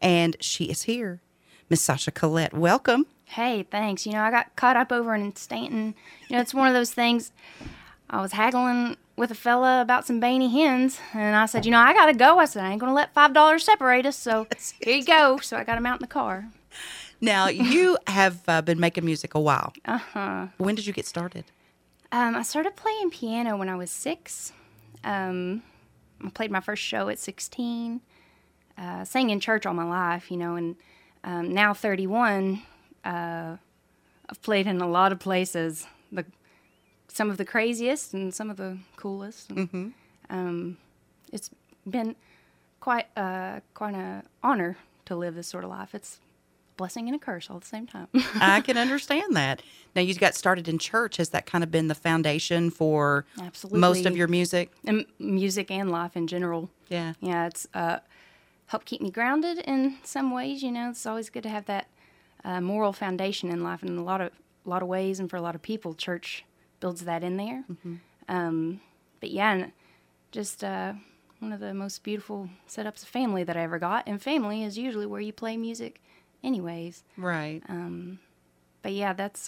and she is here. Miss Sasha Collette, welcome. Hey, thanks. I got caught up over in Stanton. It's one of those things. I was haggling with a fella about some Baney hens, and I said, I got to go. I said, I ain't going to let $5 separate us, so here you go. So I got him out in the car. Now, you have been making music a while. Uh-huh. When did you get started? I started playing piano when I was 6. I played my first show at 16. Sang in church all my life, and now 31, I've played in a lot of places, some of the craziest and some of the coolest. And, it's been quite an honor to live this sort of life. It's a blessing and a curse all at the same time. I can understand that. Now, you got started in church. Has that kind of been the foundation for Absolutely. most of your music? And music and life in general. Yeah. Yeah, it's helped keep me grounded in some ways. It's always good to have that moral foundation in life, and in a lot of ways, and for a lot of people, church builds that in there. But yeah, and just one of the most beautiful setups of family that I ever got, and family is usually where you play music anyways. Right. But yeah, that's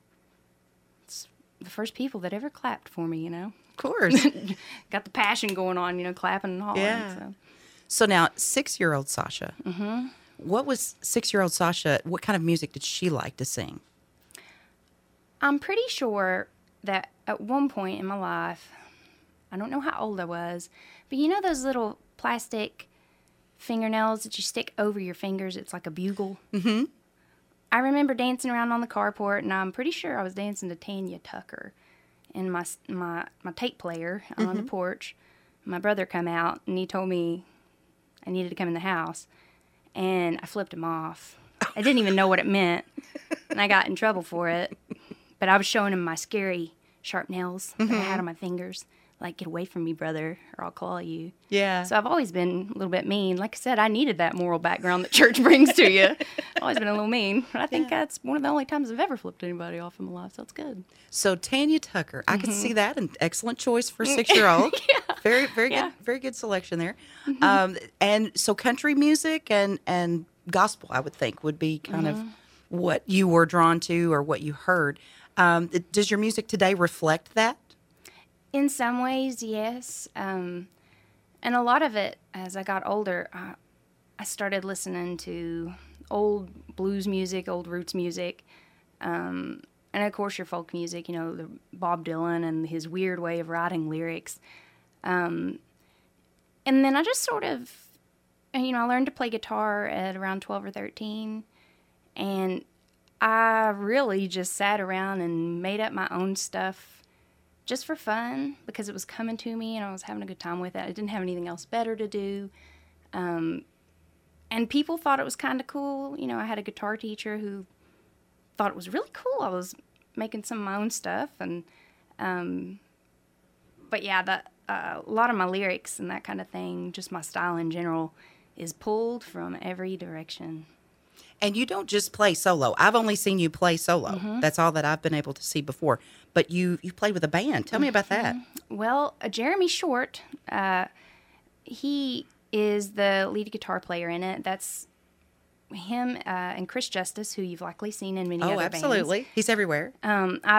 it's the first people that ever clapped for me, Of course. Got the passion going on, clapping and hollering. Yeah. So now, 6-year-old Sasha. What was 6-year-old Sasha, what kind of music did she like to sing? I'm pretty sure that at one point in my life, I don't know how old I was, but those little plastic fingernails that you stick over your fingers? It's like a bugle. I remember dancing around on the carport, and I'm pretty sure I was dancing to Tanya Tucker in my tape player on the porch. My brother come out, and he told me I needed to come in the house, and I flipped him off. I didn't even know what it meant, and I got in trouble for it. But I was showing him my scary sharp nails that I had on my fingers. Like, get away from me, brother, or I'll claw you. Yeah. So I've always been a little bit mean. Like I said, I needed that moral background that church brings to you. I've always been a little mean. But I think that's one of the only times I've ever flipped anybody off in my life, so it's good. So Tanya Tucker, I could see that. An excellent choice for a 6-year-old. Very, very good. Very good selection there. And so country music and gospel, I would think, would be kind of what you were drawn to or what you heard. Does your music today reflect that? In some ways, yes. And a lot of it, as I got older, I started listening to old blues music, old roots music, and of course your folk music, the Bob Dylan and his weird way of writing lyrics. And then I just sort of, I learned to play guitar at around 12 or 13, and I really just sat around and made up my own stuff just for fun, because it was coming to me and I was having a good time with it. I didn't have anything else better to do. And people thought it was kind of cool. I had a guitar teacher who thought it was really cool. I was making some of my own stuff. And, but yeah, a lot of my lyrics and that kind of thing, just my style in general, is pulled from every direction. And you don't just play solo. I've only seen you play solo. That's all that I've been able to see before. But you played with a band. Tell me about that. Well, Jeremy Short, he is the lead guitar player in it. That's him and Chris Justice, who you've likely seen in many other bands. Oh, absolutely. He's everywhere. I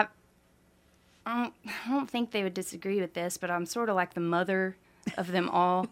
don't think they would disagree with this, but I'm sort of like the mother of them all.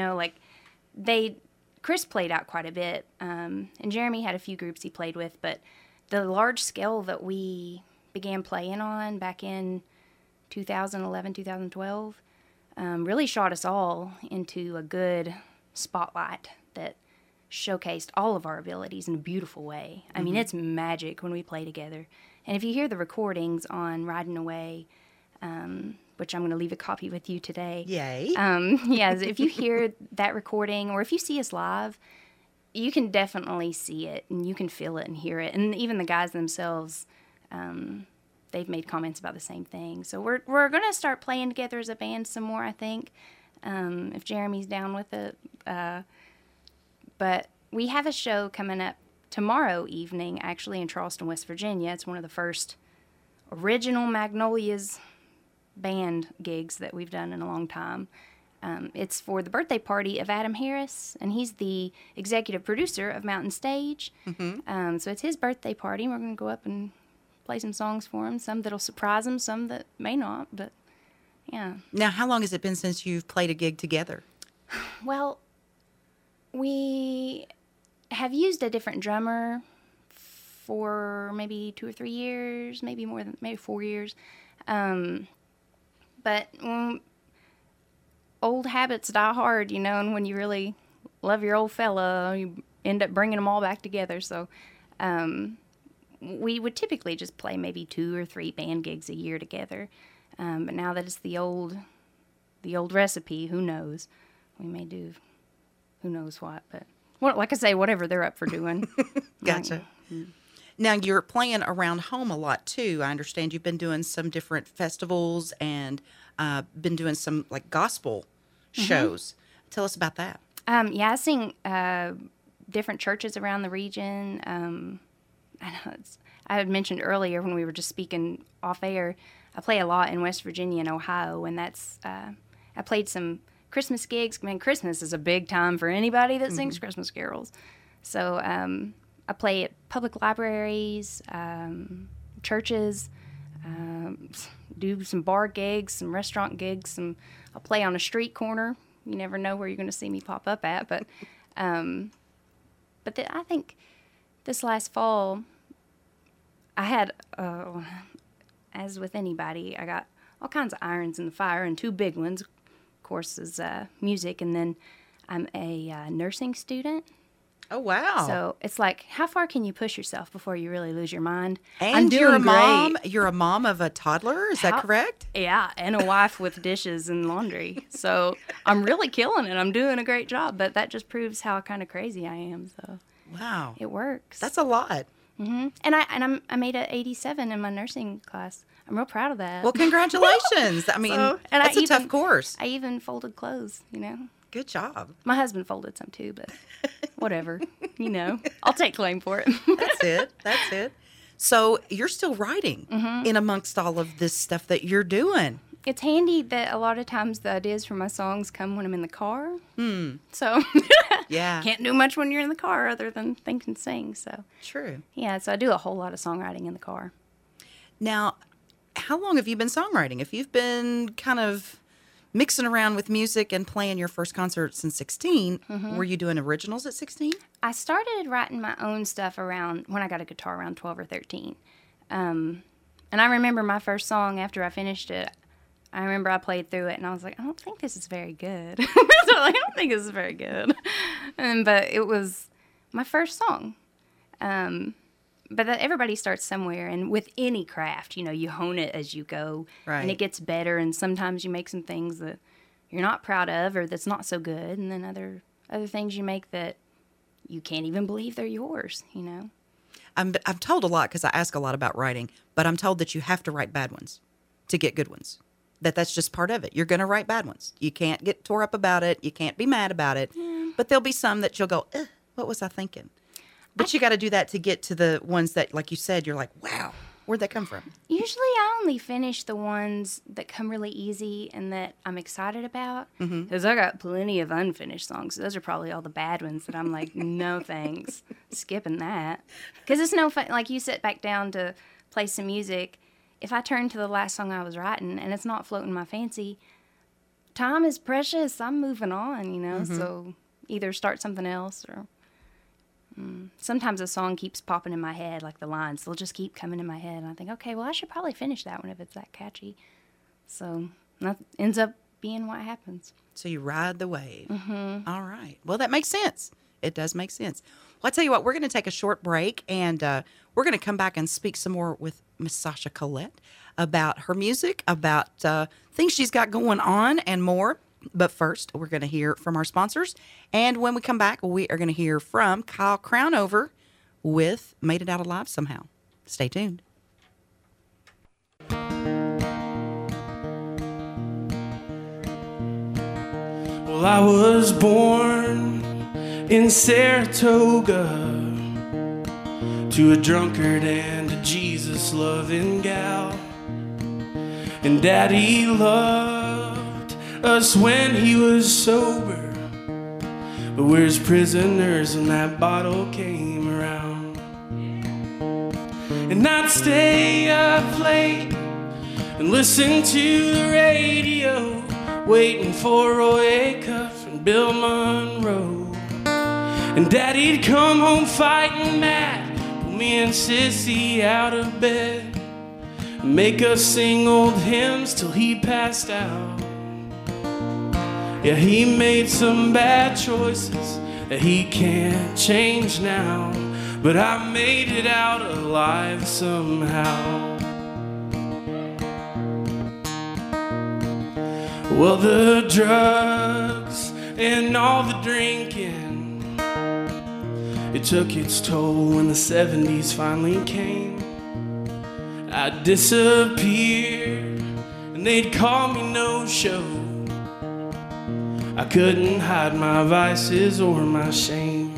Chris played out quite a bit, and Jeremy had a few groups he played with, but the large scale that we began playing on back in 2011, 2012 really shot us all into a good spotlight that showcased all of our abilities in a beautiful way. I mean, it's magic when we play together. And if you hear the recordings on Riding Away, which I'm going to leave a copy with you today. Yay. If you hear that recording or if you see us live, you can definitely see it and you can feel it and hear it. And even the guys themselves, they've made comments about the same thing. So we're going to start playing together as a band some more, I think, if Jeremy's down with it. But we have a show coming up tomorrow evening, actually, in Charleston, West Virginia. It's one of the first original Magnolias band gigs that we've done in a long time. It's for the birthday party of Adam Harris, and he's the executive producer of Mountain Stage. So it's his birthday party, and we're going to go up and play some songs for him, some that'll surprise him, some that may not, but yeah. Now, how long has it been since you've played a gig together? Well, we have used a different drummer for maybe 2 or 3 years, maybe more than, maybe 4 years. But old habits die hard, and when you really love your old fella, you end up bringing them all back together. So we would typically just play maybe 2 or 3 band gigs a year together. But now that it's the old recipe, who knows? We may do who knows what. But like I say, whatever they're up for doing. Gotcha. Now, you're playing around home a lot, too. I understand you've been doing some different festivals and been doing some, like, gospel shows. Tell us about that. I sing different churches around the region. I had mentioned earlier when we were just speaking off air, I play a lot in West Virginia and Ohio, and that's I played some Christmas gigs. I mean, Christmas is a big time for anybody that sings Christmas carols. So I play at public libraries, churches, do some bar gigs, some restaurant gigs. I'll play on a street corner. You never know where you're going to see me pop up at. But I think this last fall, I had, as with anybody, I got all kinds of irons in the fire, and 2 big ones, of course, is music, and then I'm a nursing student. Oh, wow. So it's like, how far can you push yourself before you really lose your mind? And I'm doing you're a mom. great. You're a mom of a toddler. Is that correct? Yeah, and a wife with dishes and laundry. So I'm really killing it. I'm doing a great job, but that just proves how kind of crazy I am. So wow, it works. That's a lot. And I made an 87 in my nursing class. I'm real proud of that. Well, congratulations. I mean, that's a tough course. I even folded clothes. Good job. My husband folded some too, but whatever. I'll take claim for it. That's it. So you're still writing in amongst all of this stuff that you're doing. It's handy that a lot of times the ideas for my songs come when I'm in the car. So yeah, can't do much when you're in the car other than think and sing. So true. Yeah, so I do a whole lot of songwriting in the car. Now, how long have you been songwriting? If you've been kind of mixing around with music and playing your first concert since 16, were you doing originals at 16? I started writing my own stuff around when I got a guitar around 12 or 13. And I remember my first song after I finished it. I remember I played through it and I was like, I don't think this is very good. I don't think this is very good. But it was my first song. But everybody starts somewhere, and with any craft, you hone it as you go, and it gets better. And sometimes you make some things that you're not proud of, or that's not so good, and then other things you make that you can't even believe they're yours. I'm told a lot because I ask a lot about writing, but I'm told that you have to write bad ones to get good ones. That's just part of it. You're going to write bad ones. You can't get tore up about it. You can't be mad about it. But there'll be some that you'll go, what was I thinking? But you got to do that to get to the ones that, like you said, you're like, wow, where'd that come from? Usually I only finish the ones that come really easy and that I'm excited about. Because I got plenty of unfinished songs. Those are probably all the bad ones that I'm like, no thanks, skipping that. Because it's no fun. Like, you sit back down to play some music. If I turn to the last song I was writing and it's not floating my fancy, time is precious. I'm moving on, So either start something else or... Sometimes a song keeps popping in my head, like the lines. They'll just keep coming in my head, and I think, okay, well, I should probably finish that one if it's that catchy. So that ends up being what happens. So you ride the wave. All right. Well, that makes sense. It does make sense. Well, I tell you what, we're going to take a short break, and we're going to come back and speak some more with Miss Sasha Collette about her music, about things she's got going on, and more. But first, we're going to hear from our sponsors. And when we come back, we are going to hear from Kyle Crownover with Made It Out Alive Somehow. Stay tuned. Well, I was born in Saratoga to a drunkard and a Jesus-loving gal. And Daddy loved us when he was sober. But we're his prisoners when that bottle came around. And I'd stay up late and listen to the radio, waiting for Roy Acuff and Bill Monroe. And Daddy'd come home fighting mad, pull me and Sissy out of bed, and make us sing old hymns till he passed out. Yeah, he made some bad choices that he can't change now, but I made it out alive somehow. Well, the drugs and all the drinking, it took its toll when the 70s finally came. I disappeared and they'd call me no-show. I couldn't hide my vices or my shame.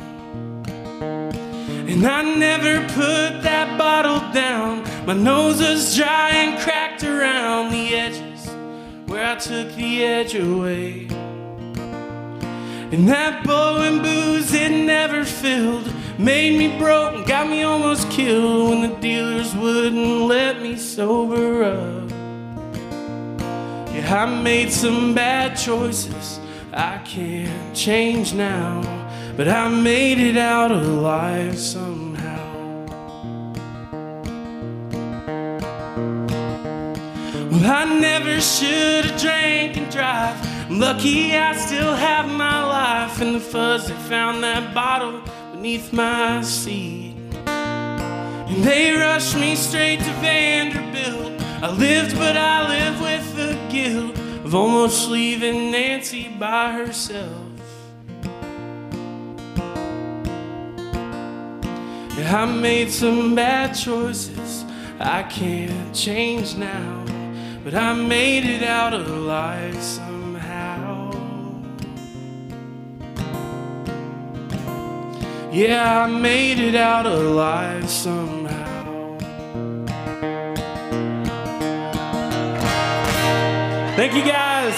And I never put that bottle down. My nose was dry and cracked around the edges where I took the edge away. And that blowing booze it never filled, made me broke and got me almost killed when the dealers wouldn't let me sober up. Yeah, I made some bad choices I can't change now, but I made it out alive somehow. Well, I never should have drank and drive. I'm lucky I still have my life, and the fuzz that found that bottle beneath my seat. And they rushed me straight to Vanderbilt. I lived, but I lived with the guilt of almost leaving Nancy by herself. Yeah, I made some bad choices I can't change now, but I made it out alive somehow. Yeah, I made it out alive somehow. Thank you, guys.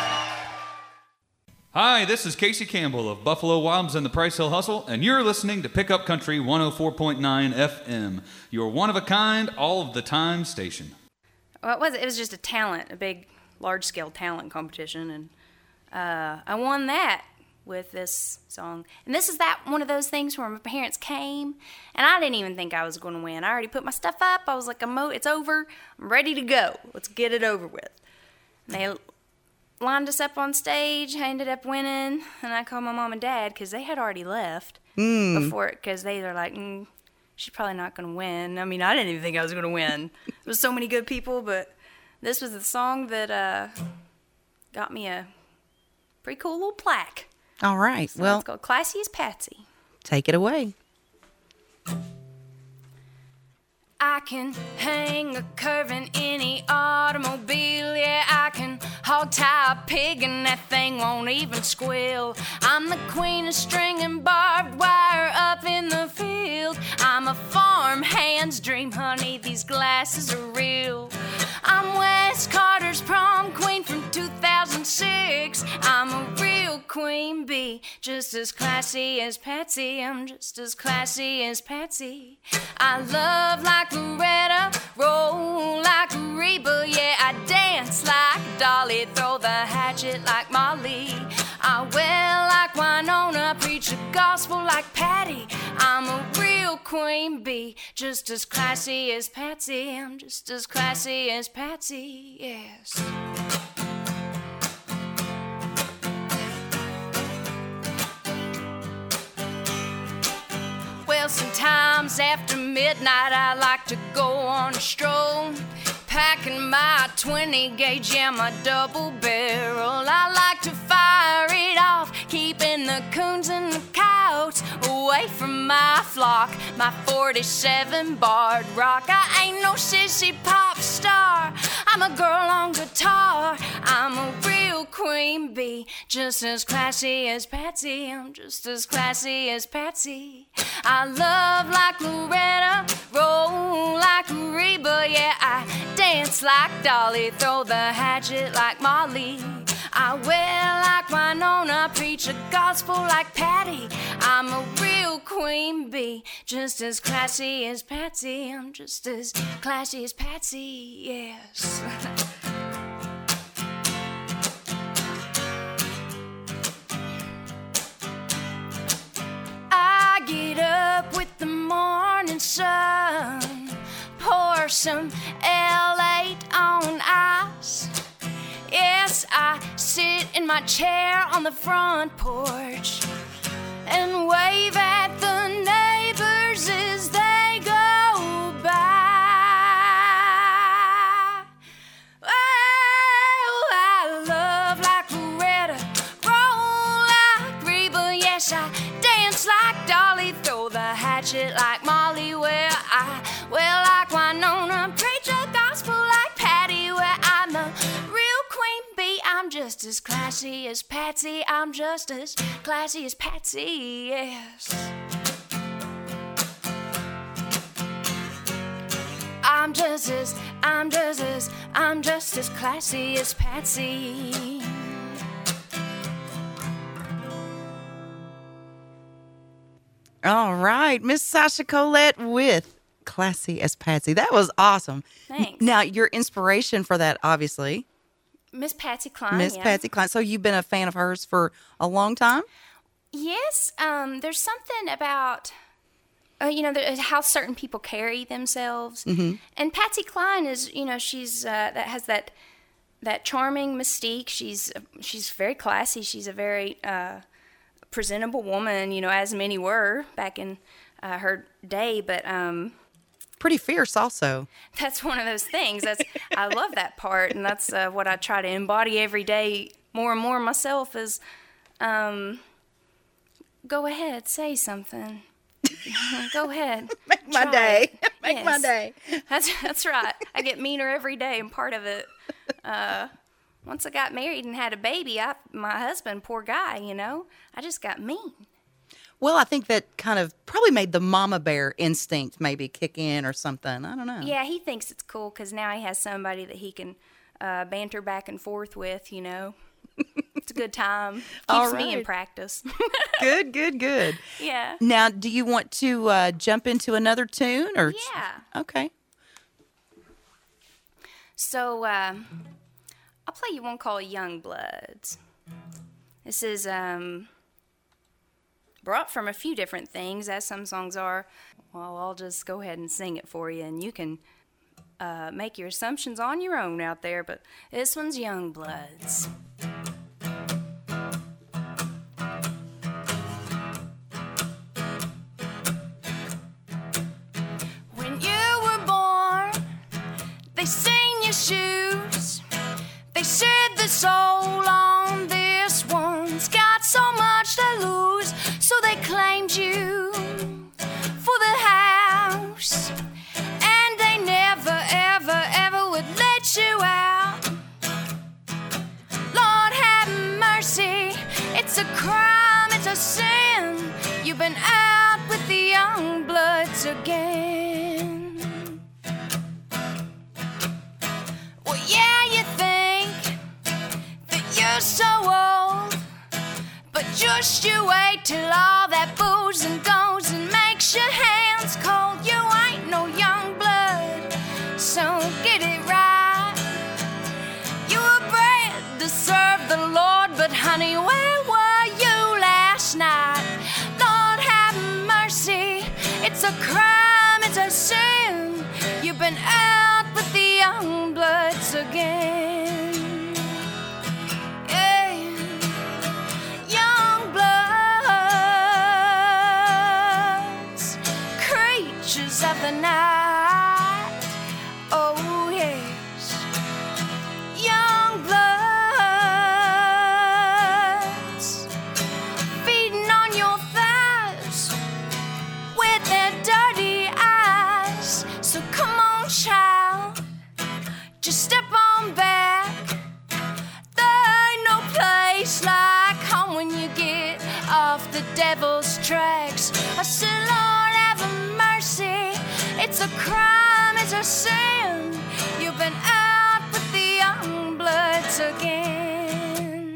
Hi, this is Casey Campbell of Buffalo Wilds and the Price Hill Hustle, and you're listening to Pickup Country 104.9 FM, your one-of-a-kind, all-of-the-time station. Well, it was just a talent, a big, large-scale talent competition, and I won that with this song. And this is one of those things where my parents came, and I didn't even think I was going to win. I already put my stuff up. I was like, it's over. I'm ready to go. Let's get it over with. And they lined us up on stage. I ended up winning, and I called my mom and dad because they had already left before it, because they were like, she's probably not going to win. I mean, I didn't even think I was going to win. There was so many good people, but this was the song that got me a pretty cool little plaque. All right. So well, it's called Classy as Patsy. Take it away. I can hang a curve in any automobile. Yeah, I can hog tie a pig and that thing won't even squeal. I'm the queen of stringing barbed wire up in the field. I'm a farmhand's dream, honey, these glasses are real. I'm Wes Carter's prom queen from 2006. I'm a real queen bee, just as classy as Patsy. I'm just as classy as Patsy. I love like Loretta, roll like Reba. Yeah, I dance like Dolly, throw the hatchet like Molly. I wear like Winona, preach the gospel like Patty. I'm a real queen bee, just as classy as Patsy. I'm just as classy as Patsy, yes. Well, sometimes after midnight I like to go on a stroll, packing my 20 gauge, yeah, my double barrel. I like to fire it off, keeping the coons and the coyotes away from my flock. My 47 barred rock, I ain't no sissy pop star. I'm a girl on guitar, I'm a real queen bee, just as classy as Patsy. I'm just as classy as Patsy. I love like Loretta, roll like Reba. Yeah, I dance like Dolly, throw the hatchet like Molly. I wear like Winona, preach a gospel like Patty. I'm a real queen bee, just as classy as Patsy. I'm just as classy as Patsy, yes. I get up with the morning sun, pour some L8 on ice. Yes, I sit in my chair on the front porch and wave at the neighbors as they go by. Oh, I love like Loretta, roll like Reba. Yes, I dance like Dolly, throw the hatchet like Molly. Where I wear like Winona, preach a gospel like Patty. Where I'm a real queen bee, I'm just as classy as Patsy. I'm just as classy as Patsy, yes. I'm just as classy as Patsy. All right, Miss Sasha Collette with Classy as Patsy. That was awesome. Thanks. Now, your inspiration for that, obviously, Miss Patsy Cline. Miss yeah. Patsy Cline. So you've been a fan of hers for a long time? Yes, there's something about, how certain people carry themselves. Mm-hmm. And Patsy Cline is, she's that has that charming mystique. She's very classy. She's a very presentable woman, as many were back in her day. But pretty fierce, also. that's one of those things. I love that part, and that's what I try to embody every day more and more myself. Is go ahead, say something. Go ahead. Make my day. It. Make Yes. my day. That's right. I get meaner every day, and part of it, once I got married and had a baby, my husband, poor guy, I just got mean. Well, I think that kind of probably made the mama bear instinct maybe kick in or something. I don't know. Yeah, he thinks it's cool because now he has somebody that he can banter back and forth with, It's a good time. All Keeps me in right. practice. Good. Yeah. Now, do you want to jump into another tune? Or Yeah. Okay. So, I'll play you one called Young Bloods. This is brought from a few different things, as some songs are. Well, I'll just go ahead and sing it for you, and you can make your assumptions on your own out there, but this one's Young Bloods. When you were born, they sing your shoes. They said the soul on this one's got so much to lose, so they claimed you for the house, and they never, ever, ever would let you out. Lord have mercy, it's a crime, it's a sin. You've been out with the young bloods again. Well, yeah, you think that you're so old, but just you wait till all that booze and goes and makes your hands cold. You ain't no young blood, so get it right. You were bred to serve the Lord, but honey, where were you last night? Lord have mercy, it's a crime, it's a sin. You've been out with the young bloods again. Yeah. Young bloods, creatures of the night. Oh yes. Young bloods, feeding on your thighs with their dirty eyes. So come on, child, just step on back. There ain't no place like home when you get off the devil's tracks. I said, Lord, have mercy, it's a crime, it's a sin. You've been out with the young bloods again.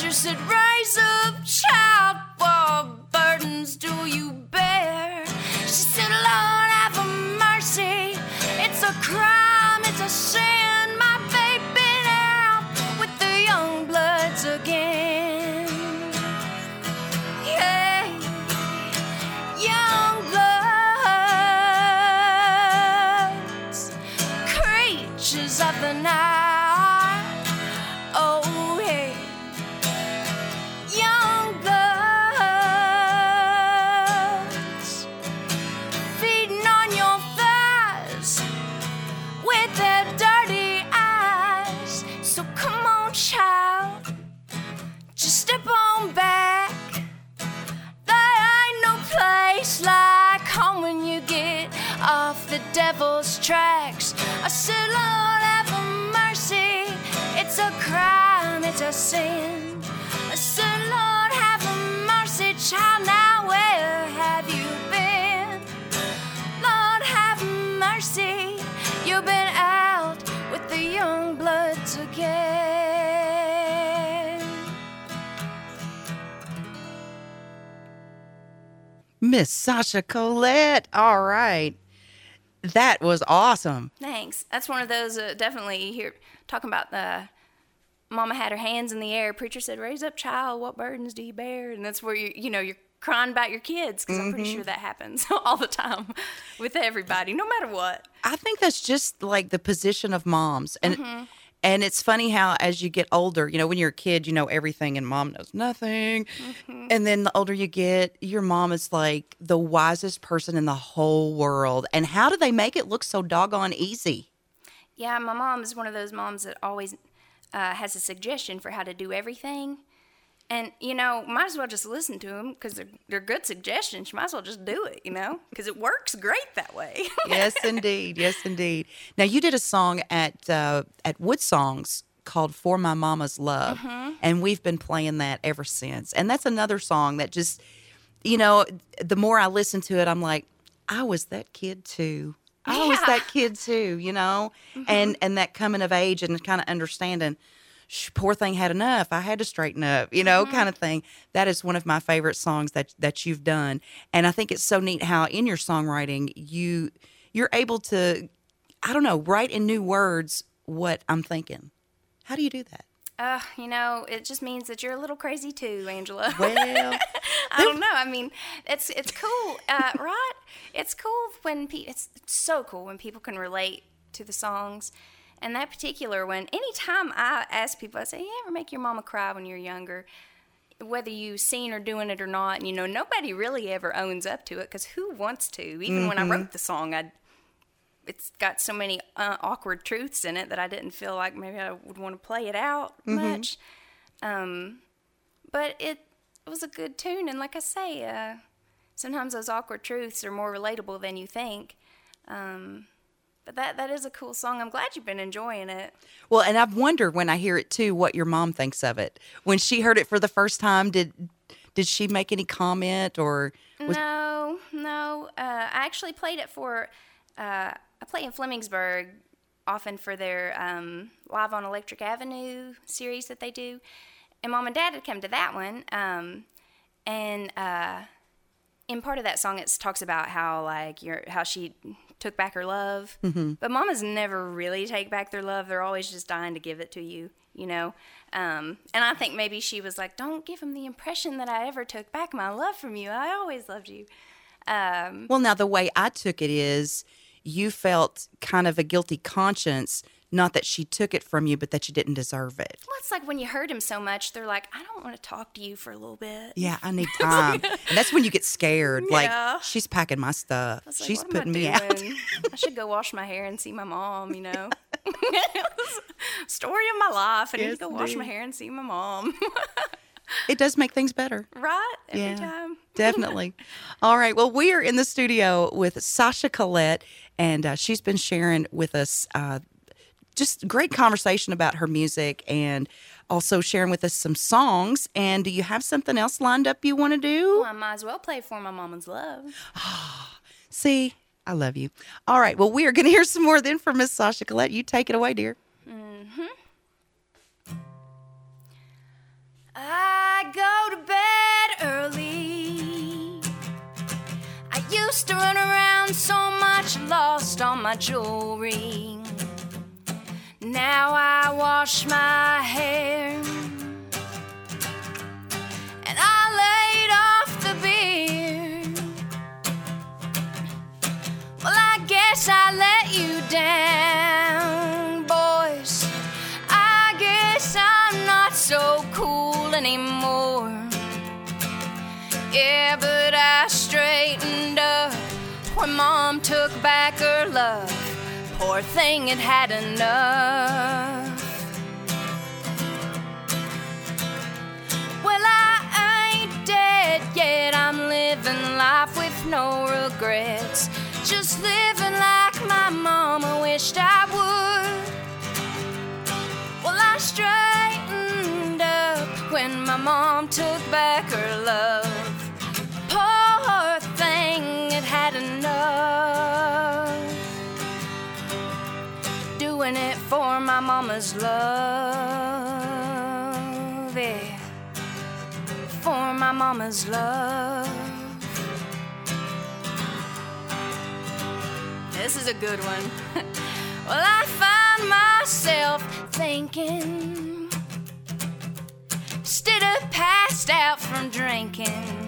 Preacher said, rise up, child, what burdens do you bear? She said, Lord, have mercy. It's a crime, it's a sin. My baby been out with the young bloods again. Yeah, young bloods, creatures of the night. Oh, hey, young bloods, feeding on your thighs with their dirty eyes. So come on, child, just step on back. There ain't no place like home when you get off the devil's tracks. I said, Lord, have mercy. It's a crime, it's a sin. I said, Lord, have mercy, child. Now where have you been? Lord, have mercy. You've been out with the young bloods again. Miss Sasha Collette. All right. That was awesome. Thanks. That's one of those definitely here talking about the mama had her hands in the air. Preacher said, "Raise up, child. What burdens do you bear?" And that's where you're crying about your kids, because I'm pretty sure that happens all the time with everybody, no matter what. I think that's just like the position of moms. And it's funny how as you get older, when you're a kid, you know everything and mom knows nothing. And then the older you get, your mom is like the wisest person in the whole world. And how do they make it look so doggone easy? Yeah, my mom is one of those moms that always has a suggestion for how to do everything. And, might as well just listen to them, because they're good suggestions. You might as well just do it, because it works great that way. Yes, indeed. Yes, indeed. Now, you did a song at Wood Songs called For My Mama's Love, and we've been playing that ever since. And that's another song that just, the more I listen to it, I'm like, I was that kid too. I was that kid too, and that coming of age and kind of understanding, poor thing had enough. I had to straighten up, kind of thing. That is one of my favorite songs that you've done. And I think it's so neat how in your songwriting, you're able to, write in new words what I'm thinking. How do you do that? It just means that you're a little crazy too, Angela. Well, I don't know. I mean, it's cool, right? It's cool when it's so cool when people can relate to the songs. And that particular one, anytime I ask people, I say, you ever make your mama cry when you're younger? Whether you've seen her doing it or not, nobody really ever owns up to it, because who wants to? Even when I wrote the song, it's got so many awkward truths in it that I didn't feel like maybe I would want to play it out much. But it was a good tune. And like I say, sometimes those awkward truths are more relatable than you think. But that is a cool song. I'm glad you've been enjoying it. Well, and I've wondered when I hear it too, what your mom thinks of it. When she heard it for the first time, did she make any comment or? No. I actually played it for. I play in Flemingsburg often for their Live on Electric Avenue series that they do, and Mom and Dad had come to that one. And in part of that song, it talks about how how she took back her love. But mamas never really take back their love. They're always just dying to give it to you, And I think maybe she was like, don't give him the impression that I ever took back my love from you. I always loved you. Well, now the way I took it is you felt kind of a guilty conscience, not that she took it from you, but that you didn't deserve it. Well, it's like when you hurt him so much, they're like, I don't want to talk to you for a little bit. Yeah, I need time. And that's when you get scared. Yeah. Like, she's packing my stuff. Like, she's what putting me am I out. doing? I should go wash my hair and see my mom, Story of my life. I need to go wash my hair and see my mom. It does make things better. Right? Every time. Definitely. All right. Well, we are in the studio with Sasha Collette, and she's been sharing with us just great conversation about her music and also sharing with us some songs. And do you have something else lined up you want to do? Well, I might as well play For My Mama's Love. See, I love you. All right. Well, we are going to hear some more then from Miss Sasha Collette. You take it away, dear. I used to run around so much, lost all my jewelry. Now I wash my hair and I laid off the beard. Well, I guess I let you down, boys. I guess I'm not so cool anymore. Yeah, but I straightened up when Mom took back her love. Poor thing had had enough. Well, I ain't dead yet. I'm living life with no regrets. Just living like my mama wished I would. Well, I straightened up when my mom took back her love. Poor thing had had enough. Doing it for my mama's love, yeah. For my mama's love. This is a good one. Well, I find myself thinking, instead of passed out from drinking.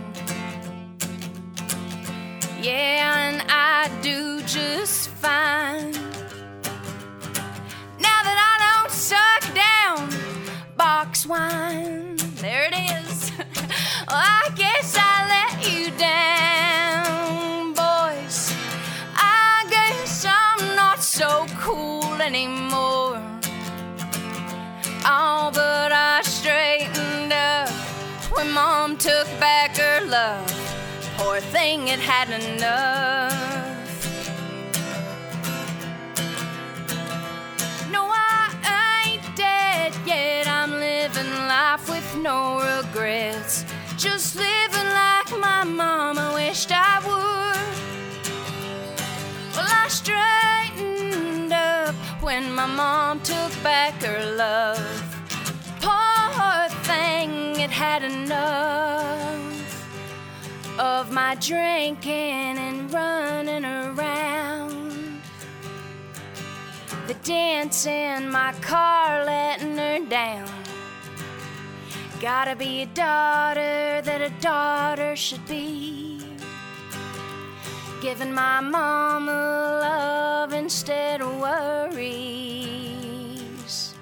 Yeah, and I do just fine. Now that I don't suck down box wine. There it is. Well, I guess I let you down, boys. I guess I'm not so cool anymore. Oh, but I straightened up when Mom took back her love. Poor thing had had enough. No, I ain't dead yet. I'm living life with no regrets. Just living like my mama wished I would. Well, I straightened up when my mom took back her love. Poor thing had had enough of my drinking and running around, the dance in my car letting her down. Gotta be a daughter that a daughter should be, giving my mama love instead of worries.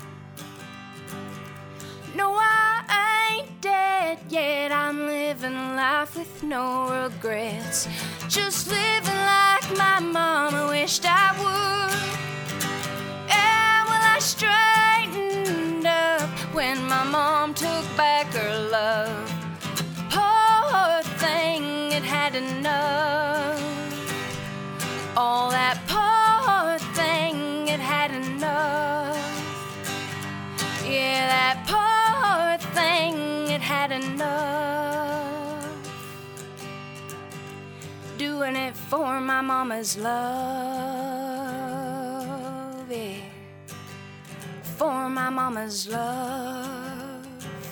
No, I ain't dead yet. I'm living life with no regrets. Just living like my mama wished I would. Yeah, well, I straightened up when my mom took back her love. Poor thing had had enough. All that poor thing had had enough. Yeah, that poor thing had had enough. Doing it for my mama's love, yeah. For my mama's love.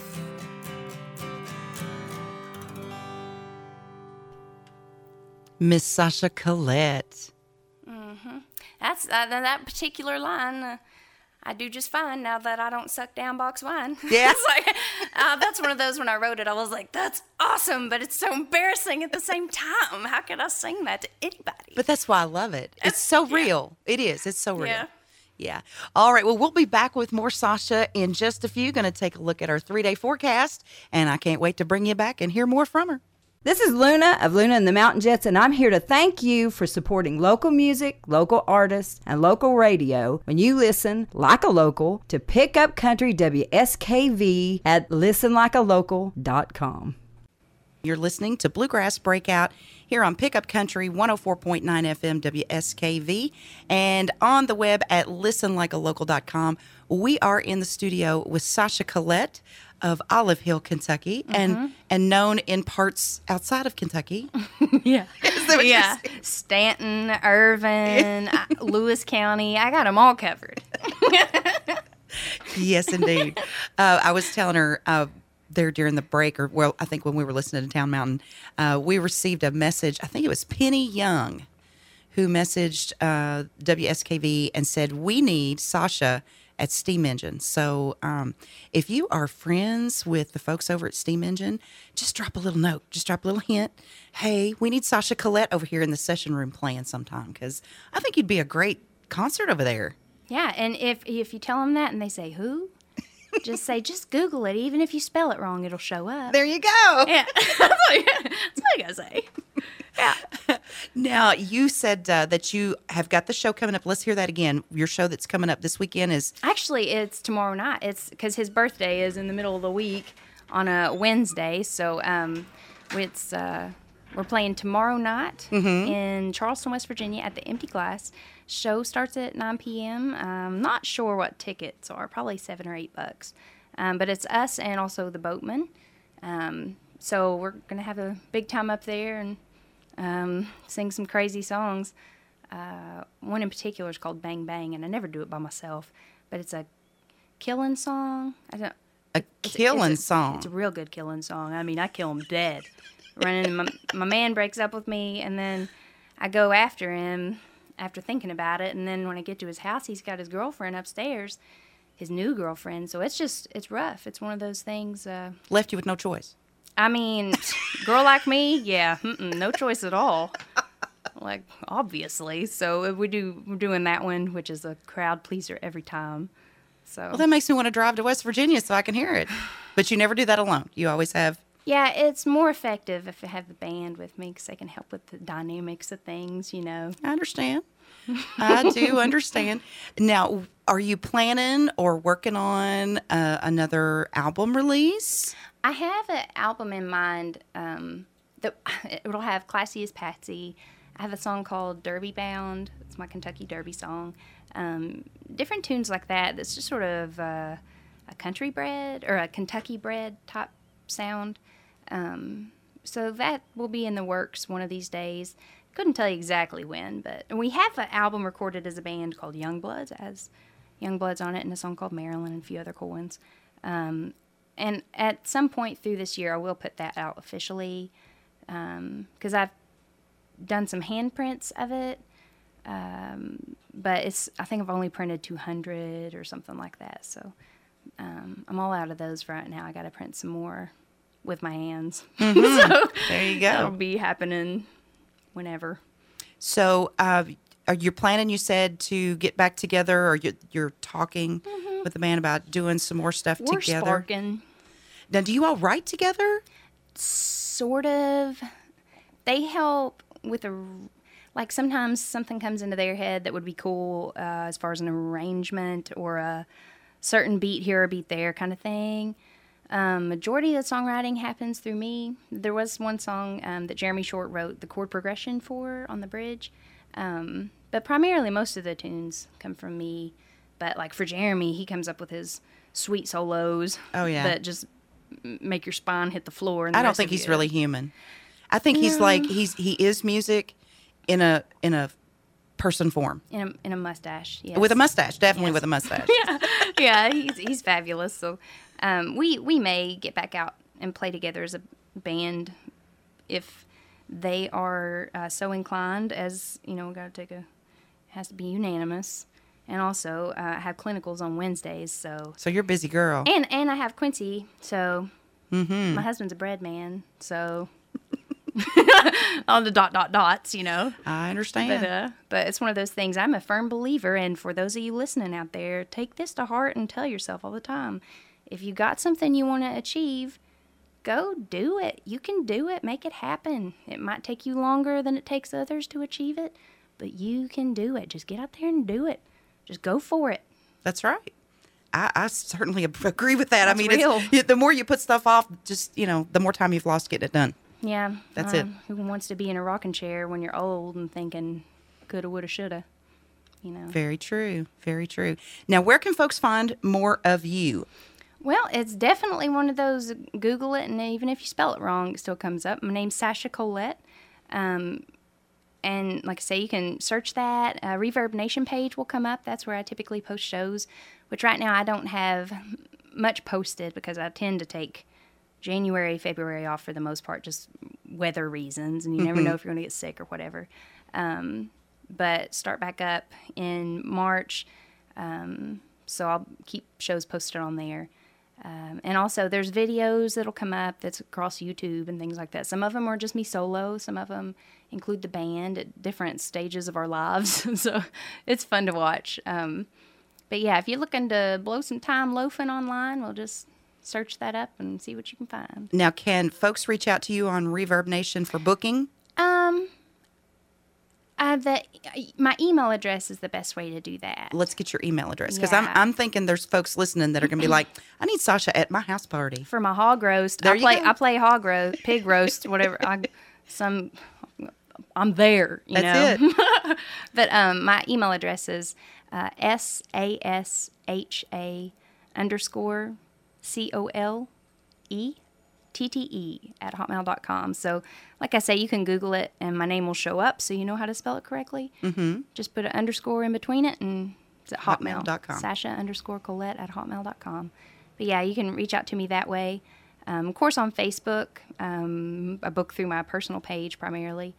Miss Sasha Collette. That's that particular line. I do just fine now that I don't suck down box wine. Yeah. It's like, that's one of those when I wrote it, I was like, that's awesome, but it's so embarrassing at the same time. How could I sing that to anybody? But that's why I love it. It's so real. It is. It's so real. Yeah. Yeah. All right. Well, we'll be back with more Sasha in just a few. Going to take a look at our 3-day forecast, and I can't wait to bring you back and hear more from her. This is Luna of Luna and the Mountain Jets, and I'm here to thank you for supporting local music, local artists, and local radio when you listen like a local to Pick Up Country WSKV at listenlikealocal.com. You're listening to Bluegrass Breakout here on Pickup Country 104.9 FM WSKV and on the web at listenlikealocal.com. We are in the studio with Sasha Collette of Olive Hill, Kentucky, and known in parts outside of Kentucky. Yeah. Is that what you're Yeah. saying? Stanton, Irvin, Lewis County. I got them all covered. Yes, indeed. I was telling her there during the break, or well, I think when we were listening to Town Mountain, we received a message. I think it was Penny Young who messaged WSKV and said, we need Sasha at Steam Engine. So if you are friends with the folks over at Steam Engine, just drop a little note, just drop a little hint. Hey, we need Sasha Collette over here in the session room playing sometime, because I think you'd be a great concert over there. Yeah, and if you tell them that and they say, who? Just Google it. Even if you spell it wrong, it'll show up. There you go. Yeah, that's what I gotta say. Yeah. Now, you said that you have got the show coming up. Let's hear that again. Your show that's coming up this weekend is... Actually, it's tomorrow night. It's because his birthday is in the middle of the week on a Wednesday. So it's we're playing tomorrow night in Charleston, West Virginia at the Empty Glass. Show starts at 9 p.m. I'm not sure what tickets are, probably $7 or $8. But it's us and also the Boatmen. So we're going to have a big time up there and sing some crazy songs. One in particular is called Bang Bang, and I never do it by myself, but it's a killing song. Killing song. It's a real good killing song. I mean, I kill him dead. Running, my man breaks up with me, and then I go after him after thinking about it, and then when I get to his house, he's got his girlfriend upstairs, his new girlfriend, so it's rough. It's one of those things. Left you with no choice. I mean, girl like me, yeah, no choice at all. Like, obviously. So we're doing that one, which is a crowd pleaser every time. So. Well, that makes me want to drive to West Virginia so I can hear it. But you never do that alone. You always have... Yeah, it's more effective if I have the band with me because they can help with the dynamics of things, you know. I understand. I do understand. Now, are you planning or working on another album release? I have an album in mind that it'll have Classy as Patsy. I have a song called Derby Bound. It's my Kentucky Derby song. Different tunes like that. That's just sort of a country bred or a Kentucky bred type sound. So that will be in the works one of these days. Couldn't tell you exactly when, but we have an album recorded as a band called Youngbloods, as Youngbloods on it, and a song called Maryland and a few other cool ones. And at some point through this year, I will put that out officially, because I've done some handprints of it, but I think I've only printed 200 or something like that. So I'm all out of those right now. I got to print some more with my hands. Mm-hmm. So there you go. That'll be happening whenever. So are you planning, you said, to get back together, or you're talking with the band about doing some more stuff We're together? sparking. Now, do you all write together? Sort of. They help with like sometimes something comes into their head that would be cool as far as an arrangement or a certain beat here or beat there kind of thing. Majority of the songwriting happens through me. There was one song that Jeremy Short wrote the chord progression for on the bridge. But primarily most of the tunes come from me. But like for Jeremy, he comes up with his sweet solos. Oh, yeah. That just make your spine hit the floor. And I don't think he's really human. I think he's like, he is music in a person form. In a mustache, yes. With a mustache, definitely with a mustache. Yeah, he's fabulous. So we may get back out and play together as a band if they are so inclined. As you know, it has to be unanimous. And also, I have clinicals on Wednesdays, so you're a busy girl. And I have Quincy, so my husband's a bread man, so all the dots, you know. I understand. But it's one of those things. I'm a firm believer, and for those of you listening out there, take this to heart and tell yourself all the time, if you got something you want to achieve, go do it. You can do it. Make it happen. It might take you longer than it takes others to achieve it, but you can do it. Just get out there and do it. Just go for it. That's right. I certainly agree with that. That's real. The more you put stuff off, just, the more time you've lost getting it done. Yeah. That's it. Who wants to be in a rocking chair when you're old and thinking coulda, woulda, shoulda, Very true. Very true. Now, where can folks find more of you? Well, it's definitely one of those, Google it, and even if you spell it wrong, it still comes up. My name's Sasha Collette. And like I say, you can search that. Reverb Nation page will come up. That's where I typically post shows, which right now I don't have much posted because I tend to take January, February off for the most part, just weather reasons, and you never know if you're going to get sick or whatever. But start back up in March, so I'll keep shows posted on there. And also, there's videos that'll come up that's across YouTube and things like that. Some of them are just me solo. Some of them include the band at different stages of our lives. So it's fun to watch. But yeah, if you're looking to blow some time loafing online, we'll just search that up and see what you can find. Now, can folks reach out to you on Reverb Nation for booking? My email address is the best way to do that. Let's get your email address, because Yeah. I'm thinking there's folks listening that are going to be like, I need Sasha at my house party. For my hog roast, There you go. I play hog roast, pig roast, whatever. I'm there, you That's know. it. But my email address is SASHA_COLETTE@hotmail.com. So, like I say, you can Google it, and my name will show up, so you know how to spell it correctly. Mm-hmm. Just put an underscore in between it, and it's at Hotmail. Hotmail.com. SASHA_COLETTE@hotmail.com. But yeah, you can reach out to me that way. Of course, on Facebook, I book through my personal page primarily.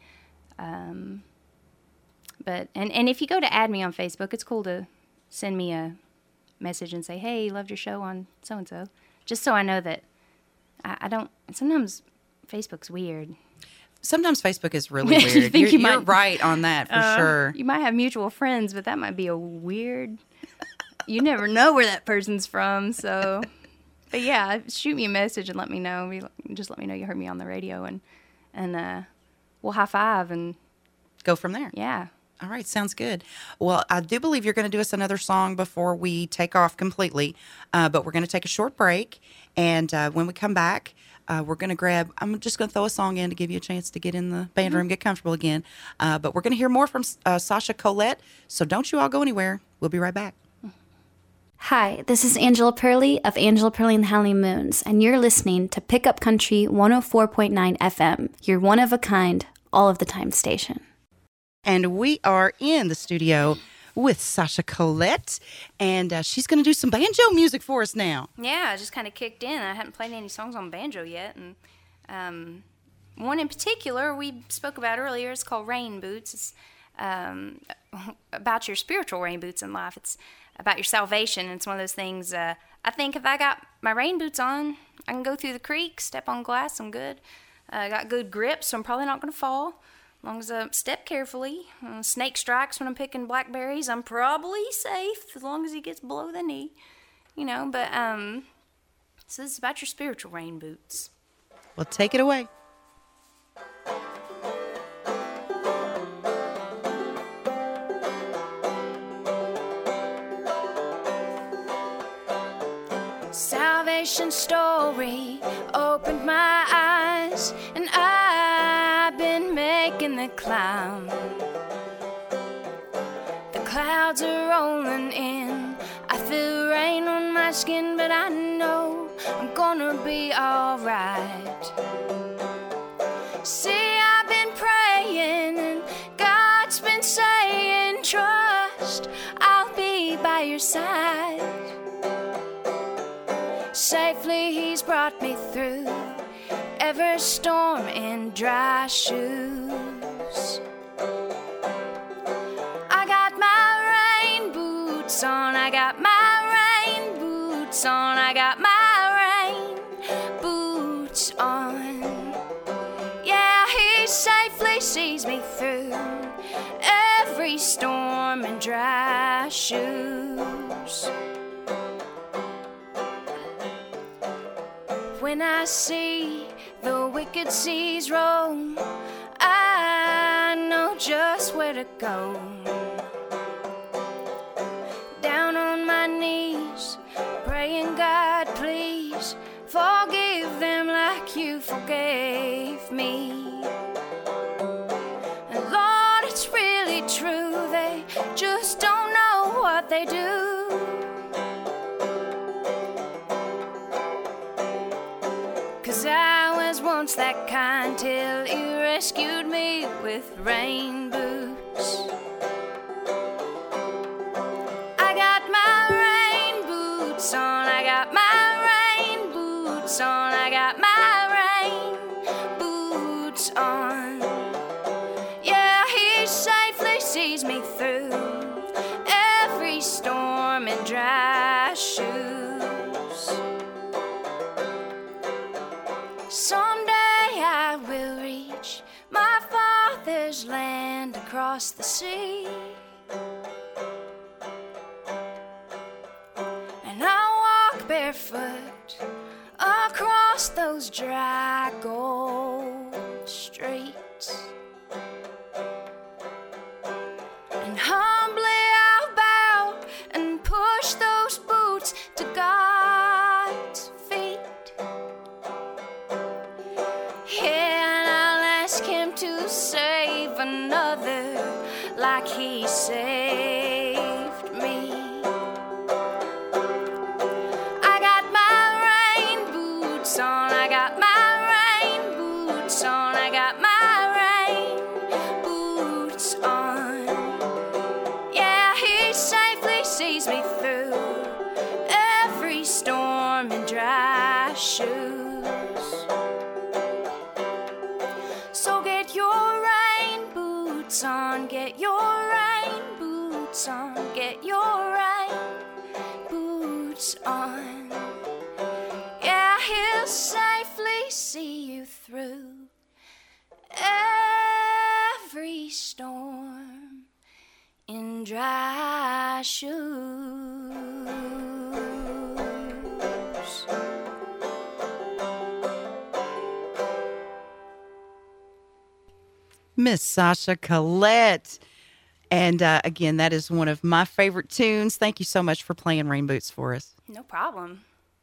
But if you go to add me on Facebook, it's cool to send me a message and say, "Hey, loved your show on so and so," just so I know that I don't. Sometimes Facebook's weird. Sometimes Facebook is really weird. You think you're you might- right on that for sure. You might have mutual friends, but that might be a weird. You never know where that person's from, so. But yeah, shoot me a message and let me know. Just let me know you heard me on the radio, and we'll high five and Go from there. yeah. All right, sounds good. Well, I do believe you're going to do us another song before we take off completely, but we're going to take a short break, and when we come back, we're going to grab, I'm just going to throw a song in to give you a chance to get in the band room, get comfortable again, but we're going to hear more from Sasha Colette, so don't you all go anywhere. We'll be right back. Hi, this is Angela Purley of Angela Purley and the Howling Moons, and you're listening to Pickup Country 104.9 FM, your one-of-a-kind, all-of-the-time station. And we are in the studio with Sasha Colette, and she's going to do some banjo music for us now. Yeah, I just kind of kicked in. I hadn't played any songs on banjo yet, and one in particular we spoke about earlier is called Rain Boots. It's about your spiritual rain boots in life. It's about your salvation. It's one of those things, I think if I got my rain boots on, I can go through the creek, step on glass, I'm good. I got good grip, so I'm probably not going to fall. As long as I step carefully. Snake strikes when I'm picking blackberries, I'm probably safe as long as he gets below the knee. You know, but, so this is about your spiritual rain boots. Well, take it away. Salvation story opened my eyes, and I've been making the climb. The clouds are rolling in, I feel rain on my skin, but I know I'm gonna be alright. See, I've been praying, and God's been saying, trust, I'll be by your side. Safely he's brought me through every storm in dry shoes. I got my rain boots on, I got my rain boots on, I got my rain boots on. Yeah, he safely sees me through every storm in dry shoes. When I see the wicked seas roll, I know just where to go. Down on my knees, praying, God, please forgive them like you forgave me. And Lord, it's really true, they just don't know what they do. Cause I was once that kind till you rescued me with rain boots. I got my rain boots on, I got my rain boots boots on. I got my rain boots on. Yeah, he safely sees me through every storm in dry shoes. Someday I will reach my father's land across the sea, and I'll walk barefoot across those dry gold streets, and humbly I'll bow and push those boots to God's feet. Yeah, and I'll ask him to save another like he saved me. I got my rain boots on. I got my rain boots on. I got my rain boots on. Yeah, he safely sees me through every storm in dry shoes. So get your rain boots on, get your rain boots on, get your rain boots on. Yeah, he'll safely see you through every storm in dry shoes. Miss Sasha Collette. And again, that is one of my favorite tunes. Thank you so much for playing Rain Boots for us. No problem.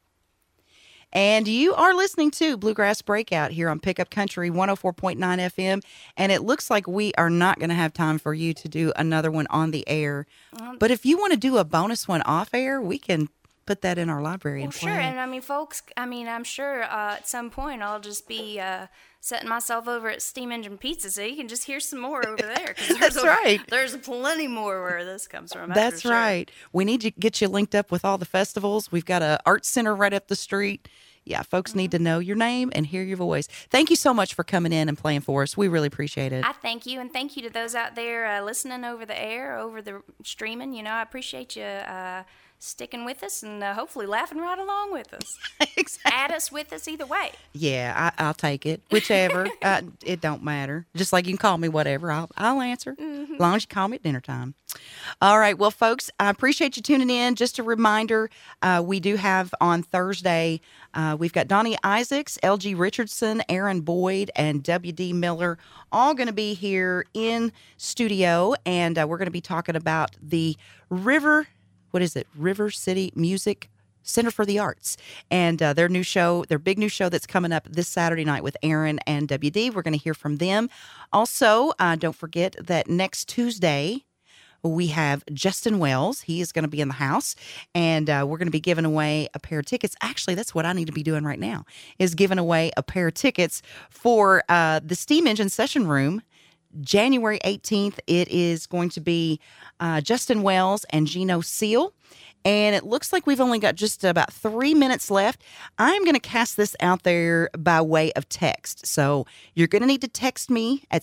And you are listening to Bluegrass Breakout here on Pickup Country 104.9 FM. And it looks like we are not going to have time for you to do another one on the air. But if you want to do a bonus one off air, we can put that in our library and play. Sure. And I mean, folks, I'm sure at some point I'll just be setting myself over at Steam Engine Pizza so you can just hear some more over there. 'Cause That's right. There's plenty more where this comes from. That's right. We need to get you linked up with all the festivals. We've got an art center right up the street. Yeah, folks need to know your name and hear your voice. Thank you so much for coming in and playing for us. We really appreciate it. I thank you, and thank you to those out there listening over the air, over the streaming. You know, I appreciate you sticking with us and hopefully laughing right along with us. Exactly. Add us with us either way. Yeah, I'll take it. Whichever. It don't matter. Just like you can call me whatever. I'll answer. As long as you call me at dinner time. All right. Well, folks, I appreciate you tuning in. Just a reminder, we do have on Thursday, we've got Donnie Isaacs, LG Richardson, Aaron Boyd, and W.D. Miller all going to be here in studio. And we're going to be talking about the River City Music Center for the Arts, and their new show, their big new show that's coming up this Saturday night with Aaron and WD. We're going to hear from them. Also, don't forget that next Tuesday, we have Justin Wells. He is going to be in the house, and we're going to be giving away a pair of tickets. Actually, that's what I need to be doing right now, is giving away a pair of tickets for the Steam Engine Session Room. January 18th, it is going to be Justin Wells and Gino Seal. And it looks like we've only got just about 3 minutes left. I'm going to cast this out there by way of text. So you're going to need to text me at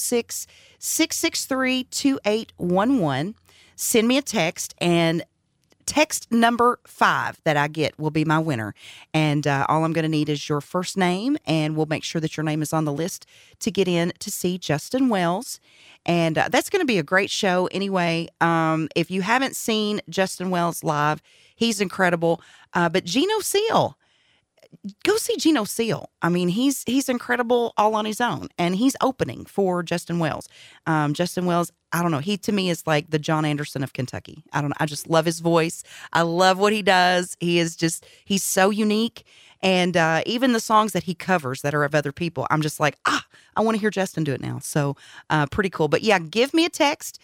606-663-2811. Send me a text, and text number 5 that I get will be my winner. And all I'm going to need is your first name, and we'll make sure that your name is on the list to get in to see Justin Wells. And that's going to be a great show anyway. If you haven't seen Justin Wells live, he's incredible. But Gino Seal, go see Gino Seal. I mean, he's incredible all on his own, and he's opening for Justin Wells. Justin Wells, I don't know. He to me is like the John Anderson of Kentucky. I don't know. I just love his voice. I love what he does. He's so unique. And even the songs that he covers that are of other people, I'm just like, I want to hear Justin do it now. So pretty cool. But yeah, give me a text,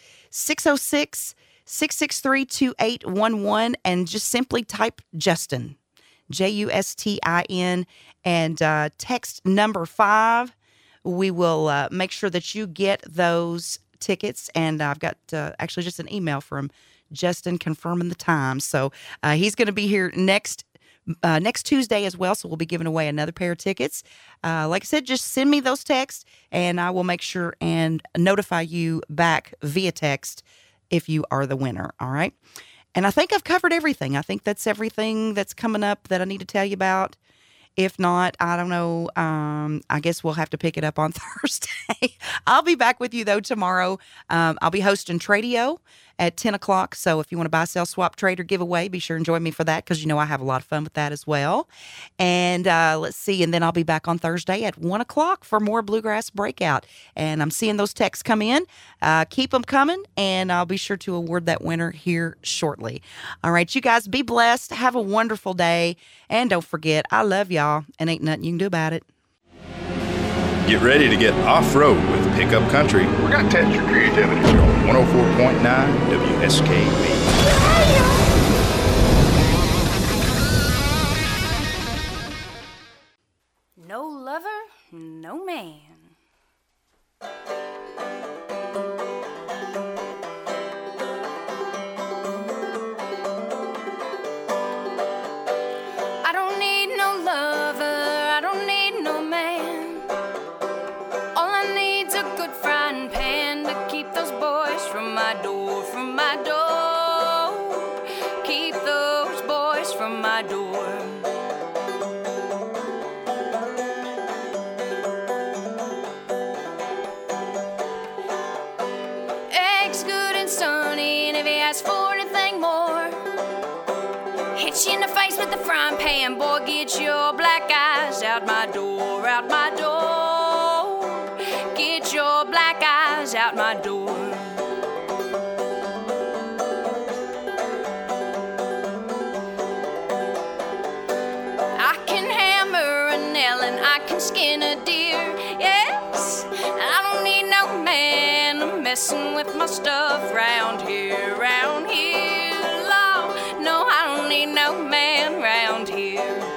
606-663-2811, and just simply type Justin, Justin, and text number 5. We will make sure that you get those tickets. And I've got actually just an email from Justin confirming the time. So he's going to be here next next Tuesday as well. So we'll be giving away another pair of tickets. Like I said, just send me those texts and I will make sure and notify you back via text if you are the winner. All right. And I think I've covered everything. I think that's everything that's coming up that I need to tell you about. If not, I don't know. I guess we'll have to pick it up on Thursday. I'll be back with you, though, tomorrow. I'll be hosting Tradio at 10 o'clock. So if you want to buy, sell, swap, trade, or give away, be sure and join me for that because, I have a lot of fun with that as well. And let's see. And then I'll be back on Thursday at 1 o'clock for more Bluegrass Breakout. And I'm seeing those texts come in. Keep them coming. And I'll be sure to award that winner here shortly. All right, you guys be blessed. Have a wonderful day. And don't forget, I love y'all. And ain't nothing you can do about it. Get ready to get off-road with Pickup Country. We're going to test your creativity. On 104.9 WSKV. No lover, no man. I don't need no lover, I don't need no man. All I need's a good frying pan to keep those boys from my door, from my door. Keep those boys from my door. Eggs good and sunny, and if he asks for anything more, hit you in the face with the frying pan, boy, get your black eyes out my door, out my door. Get your black eyes out my door. I can hammer a nail and I can skin a deer, yes. I don't need no man messing with my stuff round here, round here. Law, no, I don't need no man round here.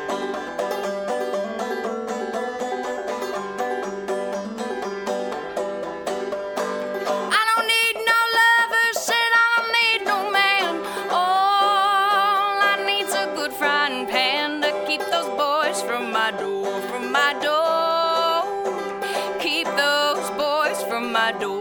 I don't need no lover, said I don't need no man. All I need's a good frying pan to keep those boys from my door, from my door. Keep those boys from my door.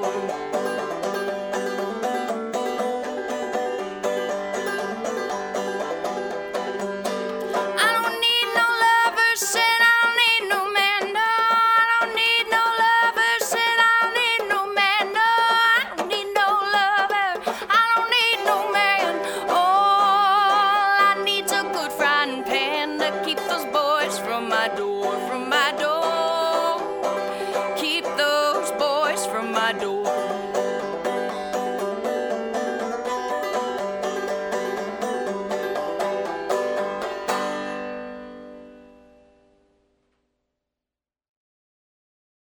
I don't need no lover, said I don't need no man. No, I don't need no lover, said I don't need no man. No, I don't need no lover, I don't need no man. All I need's a good frying pan to keep those boys from my door, from my door. Keep those boys from my door.